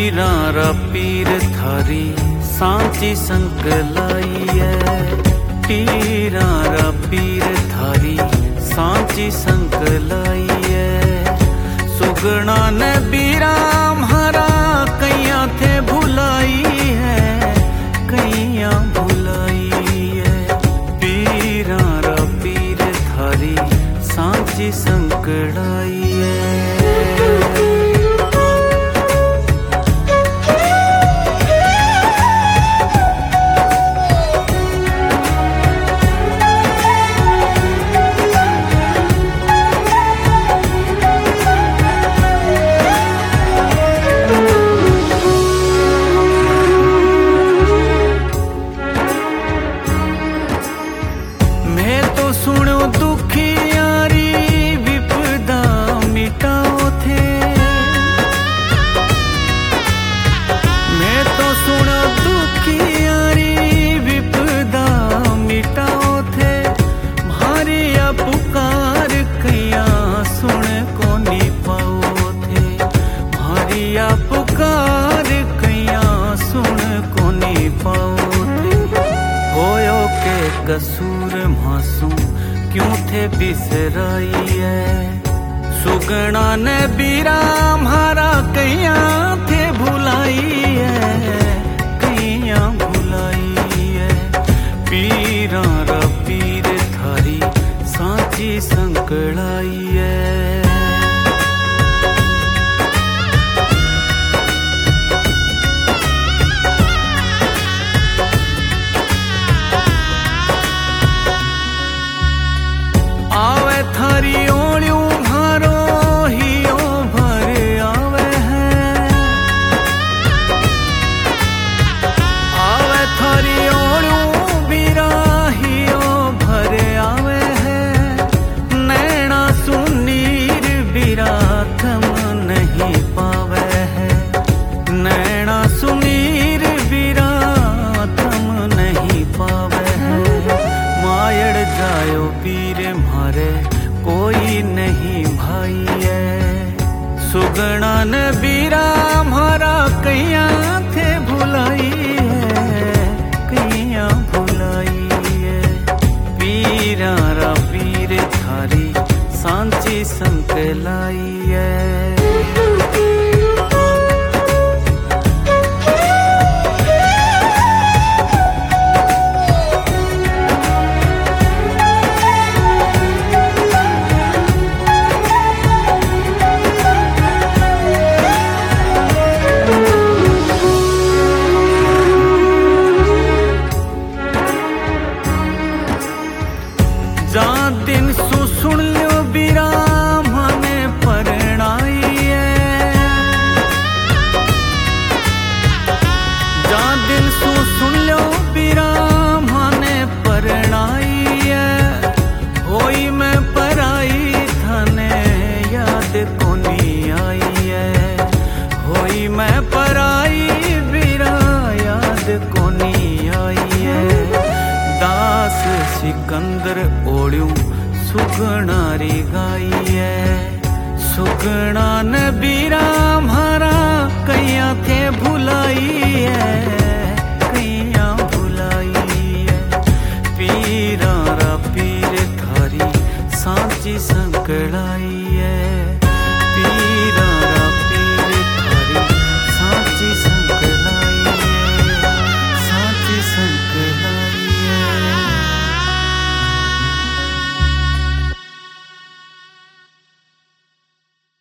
पीरारा पीर थारी सांची संकलाई है। पीरारा पीर थारी सांची संकलाई है। सुगना ने बीरा म्हारा कैया थे भुलाई है, कैया भुलाई है। पीरारा पीर थारी सांची संकलाई है। सुनो दुखियारी विपदा मिटाओ थे। मैं तो सुनो दुखियारी विपदा मिटाओ थे। भारिया पुकार कैया सुन को नी पाओ थे। भारिया पुकार कैया सुन को नी पाओ थे। होयो के कसूर मासूम क्यों थे बिसराई है। सुगना ने बीरा म्हारा कैया थे भुलाई है, कैया भुलाई है। पीरारा पीर थारी सांची संकलाई है। थारी ओलियों म्हारो हियो भर आवे है। आवे थारी ओलियों बीरा हियो भर आवे है। नैना सुनीर बीरा थम नहीं पावे है। नैना सुनीर बीरा थम नहीं पावे है। मायड़ जायो पीर म्हारे कोई नहीं भाई है। सुगना ने बीरा म्हारा कैया थे भुलाई है, कैया भुलाई है। पीरारा पीर थारी सांची संकलाई है। जा दिन सुन लो बीरा माने परणाई है। जा दिन सुन लो बीरा माने परणाई है। होई मैं पराई थाने याद कोनी आई है। होई मैं पराई बीरा याद कोनी आई है। दास सिकंदर ओलियों सुगनारी गाई है। सुगना ने बीरा म्हारा कैया थे भुलाई है, कैया भुलाई है। पीरारा पीर थारी सांची संकलाई